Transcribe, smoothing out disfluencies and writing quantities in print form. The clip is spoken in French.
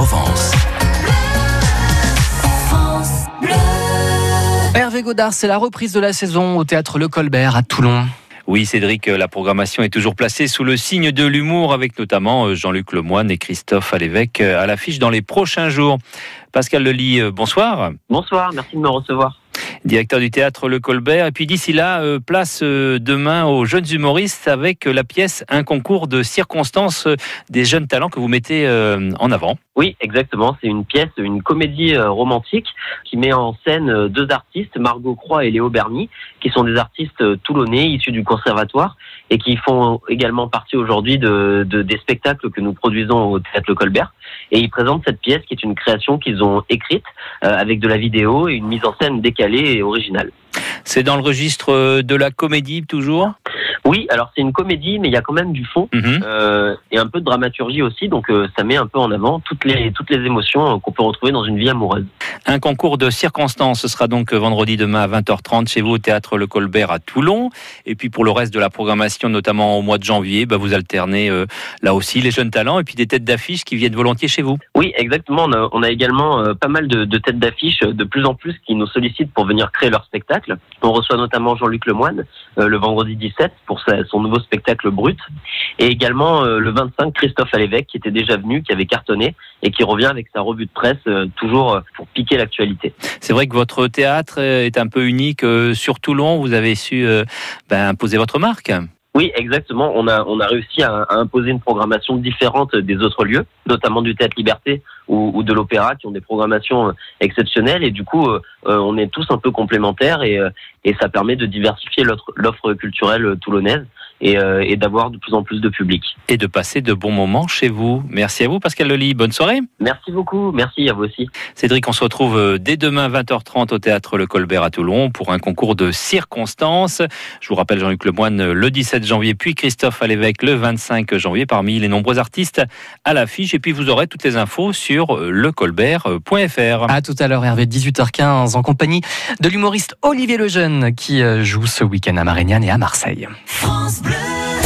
Provence. Hervé Godard, c'est la reprise de la saison au Théâtre Le Colbert à Toulon. Oui, Cédric, la programmation est toujours placée sous le signe de l'humour avec notamment Jean-Luc Lemoyne et Christophe Alévêque à l'affiche dans les prochains jours. Pascal Lely, bonsoir. Bonsoir, merci de me recevoir. Directeur du Théâtre Le Colbert. Et puis d'ici là, place demain aux jeunes humoristes avec la pièce Un concours de circonstances des jeunes talents que vous mettez en avant. Oui, exactement. C'est une pièce, une comédie romantique qui met en scène deux artistes, Margot Croix et Léo Berny, qui sont des artistes toulonnais issus du conservatoire et qui font également partie aujourd'hui des spectacles que nous produisons au Théâtre Le Colbert. Et ils présentent cette pièce qui est une création qu'ils ont écrite avec de la vidéo et une mise en scène décalée et originale. C'est dans le registre de la comédie toujours ? Oui, alors c'est une comédie, mais il y a quand même du fond et un peu de dramaturgie aussi, donc ça met un peu en avant toutes les émotions qu'on peut retrouver dans une vie amoureuse. Un concours de circonstances, ce sera donc vendredi demain à 20h30 chez vous au Théâtre Le Colbert à Toulon. Et puis pour le reste de la programmation, notamment au mois de janvier, vous alternez là aussi les jeunes talents et puis des têtes d'affiche qui viennent volontiers chez vous. Oui, exactement. On a également pas mal de têtes d'affiche, de plus en plus qui nous sollicitent pour venir créer leur spectacle. On reçoit notamment Jean-Luc Lemoyne le vendredi 17 pour son nouveau spectacle Brut. Et également le 25, Christophe Alévêque qui était déjà venu, qui avait cartonné et qui revient avec sa revue de presse toujours pour piquer l'actualité. C'est vrai que votre théâtre est un peu unique sur Toulon. Vous avez su imposer votre marque. Oui, exactement. On a réussi à imposer une programmation différente des autres lieux, notamment du Théâtre Liberté ou de l'Opéra, qui ont des programmations exceptionnelles. Et du coup, on est tous un peu complémentaires et ça permet de diversifier l'offre culturelle toulonnaise et d'avoir de plus en plus de public. Et de passer de bons moments chez vous. Merci à vous, Pascal Lely. Bonne soirée. Merci beaucoup. Merci à vous aussi. Cédric, on se retrouve dès demain 20h30 au Théâtre Le Colbert à Toulon pour un concours de circonstances. Je vous rappelle Jean-Luc Lemoyne le 17 janvier, puis Christophe Alévêque le 25 janvier parmi les nombreux artistes à l'affiche. Et puis vous aurez toutes les infos sur lecolbert.fr. À tout à l'heure, Hervé, 18h15, en compagnie de l'humoriste Olivier Lejeune qui joue ce week-end à Marignane et à Marseille. France Bleu.